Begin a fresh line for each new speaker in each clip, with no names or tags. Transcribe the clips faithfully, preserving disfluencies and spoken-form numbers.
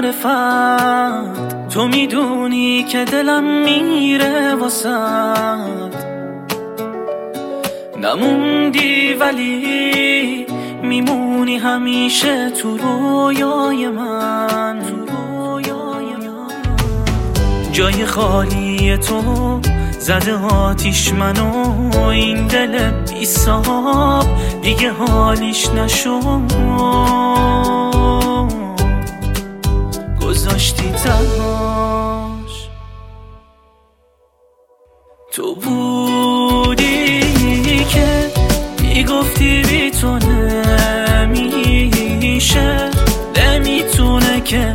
معرفت تو میدونی که دلم میره واسد، نموندی ولی میمونی همیشه تو رویای من. جای خالی تو زده آتیش منو، این دل بی صاحب دیگه حالیش نشو، گذاشتی تنهاش. تو بودی که میگفتی بی تو نمیشه، نمیتونه که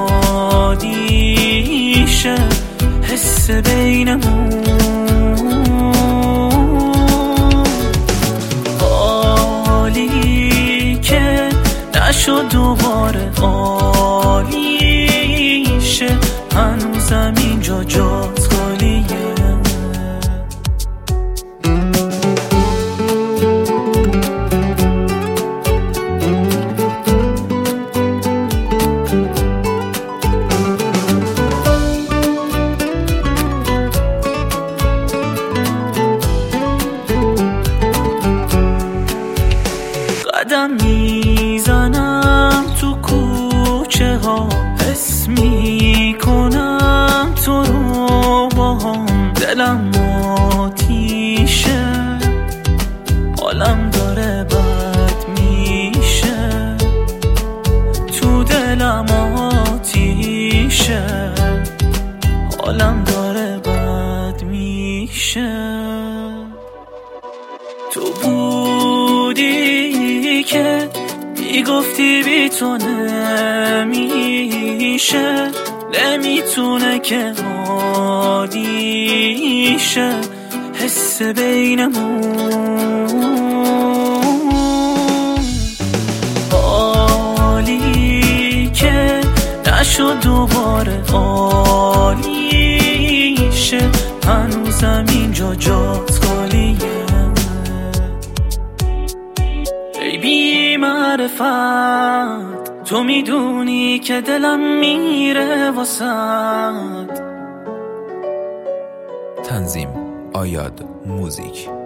عادیشه حس بینمون، حالی که نشد دوباره عالیشه، هنوزم اینجا جات خالیه. قدم میزنم تو کوچه ها، حس میکنم تو رو با هم، دلم آتیشه حالم داره بد میشه، تو دلم آتیشه حالم داره بد میشه. تو بودی که میگفتی بی تو نمیشه، نمیتونه که عادیشه حس بینمون، حالی که نشد دوباره عالیشه، هنوزم اینجا جات خالیه. ای بی معرفت تو میدونی که دلم میره واسد.
تنظیم آیاد موزیک.